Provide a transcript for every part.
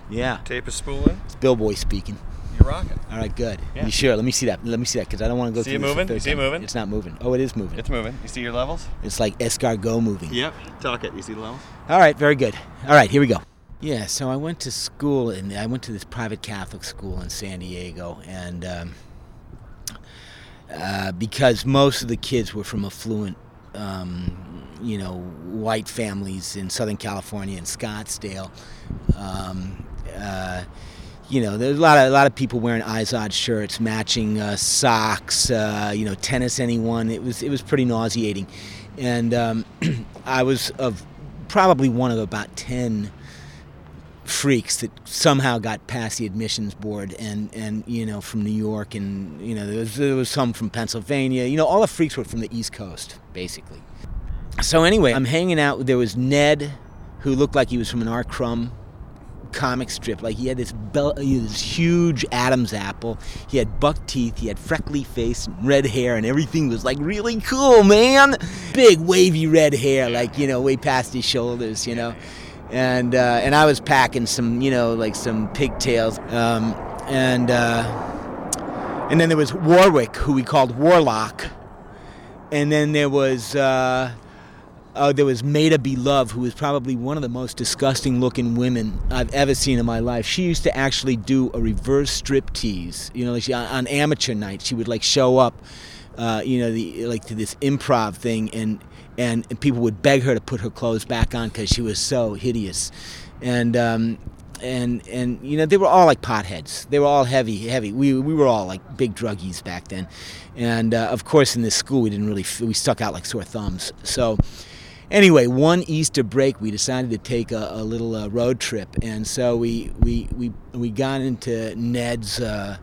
Yeah. Tape is spooling. It's Bill Boy speaking. You're rocking. All right, good. Yeah. You sure? Let me see that, because I don't want to go See through it this moving? the third You see it time. moving? It's not moving. Oh, it is moving. It's moving. You see your levels? It's like escargot moving. Yep. Talk it. You see the levels? All right, very good. All right, here we go. Yeah, so I went to school, and I went to this private Catholic school in San Diego, and because most of the kids were from affluent, white families in Southern California and Scottsdale, there's a lot of people wearing Izod shirts, matching socks, tennis anyone. It was pretty nauseating, and I was probably one of about 10 freaks that somehow got past the admissions board, and from New York, and there was some from Pennsylvania. All the freaks were from the East Coast, basically. So anyway, I'm hanging out. There was Ned, who looked like he was from an R. Crumb comic strip. Like he had this huge Adam's apple. He had buck teeth. He had freckly face, and red hair, and everything was like really cool, man. Big wavy red hair, like way past his shoulders, And I was packing some, some pigtails. And then there was Warwick, who we called Warlock. And then there was Maida Belove, who was probably one of the most disgusting-looking women I've ever seen in my life. She used to actually do a reverse striptease. On amateur nights, she would show up, to this improv thing, and people would beg her to put her clothes back on because she was so hideous, and they were all like potheads. They were all heavy. We were all like big druggies back then, and of course in this school we stuck out like sore thumbs. So anyway, one Easter break we decided to take a little road trip, and so we got into Ned's.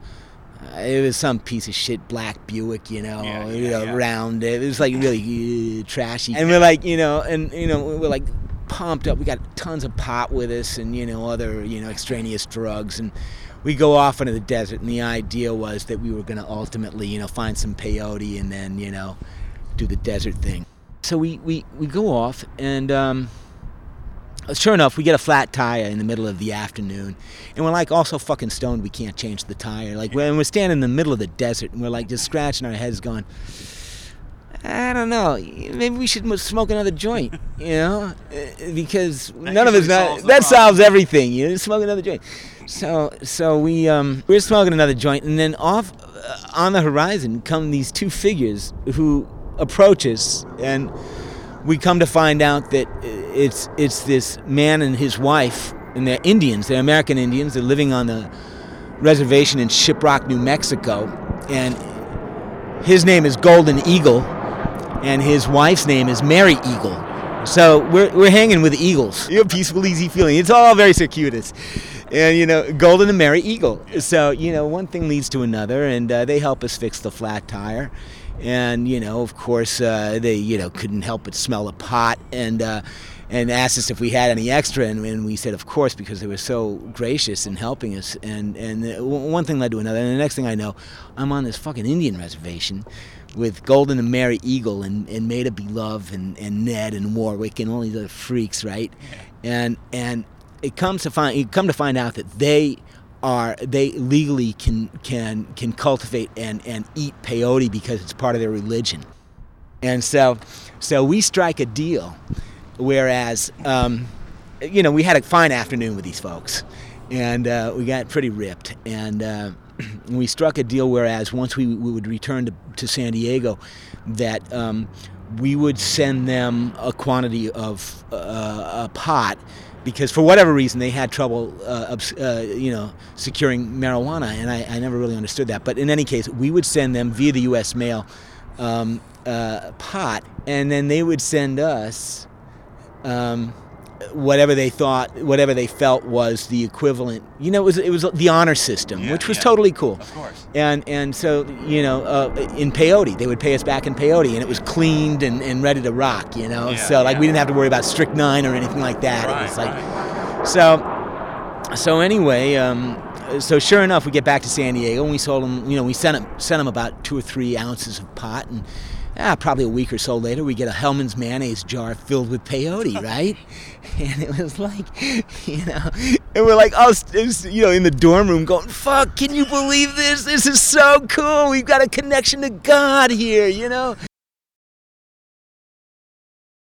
It was some piece of shit black Buick, round. It was like really trashy. And we're like, we're like pumped up. We got tons of pot with us and, other, extraneous drugs. And we go off into the desert. And the idea was that we were going to ultimately, find some peyote and then, do the desert thing. So we go off, and sure enough, we get a flat tire in the middle of the afternoon, and we're like also fucking stoned. We can't change the tire. Like when we're standing in the middle of the desert, and we're like just scratching our heads, going, I don't know, maybe we should smoke another joint, because none of us that solves everything. Smoke another joint. So we're smoking another joint, and then off on the horizon come these two figures who approach us, and we come to find out that it's this man and his wife, and they're Indians. They're American Indians. They're living on the reservation in Shiprock, New Mexico, and his name is Golden Eagle, and his wife's name is Mary Eagle. So we're hanging with eagles. Peaceful, easy feeling. It's all very circuitous. And, Golden and Mary Eagle. So, one thing leads to another, and they help us fix the flat tire. And, of course, they, couldn't help but smell the pot and asked us if we had any extra. And we said, of course, because they were so gracious in helping us. And one thing led to another. And the next thing I know, I'm on this fucking Indian reservation with Golden and Mary Eagle and Maida Belove and Ned and Warwick and all these other freaks, right? And you come to find out that they legally can cultivate and eat peyote because it's part of their religion. And so we strike a deal, whereas we had a fine afternoon with these folks, and we got pretty ripped, and we struck a deal whereas once we would return to San Diego, that we would send them a quantity of a pot, because for whatever reason they had trouble, securing marijuana, and I never really understood that. But in any case, we would send them via the U.S. mail pot, and then they would send us whatever they felt was the equivalent. It was the honor system, which was totally cool. Of course. And so in peyote, they would pay us back in peyote, and it was cleaned and ready to rock. We didn't have to worry about strychnine or anything like that. Right, it was like so anyway. So sure enough, we get back to San Diego, and we sold them. We sent them about 2 or 3 ounces of pot, Probably a week or so later, we get a Hellman's mayonnaise jar filled with peyote, right? And it was like, and we're like, in the dorm room going, fuck, can you believe this? This is so cool. We've got a connection to God here,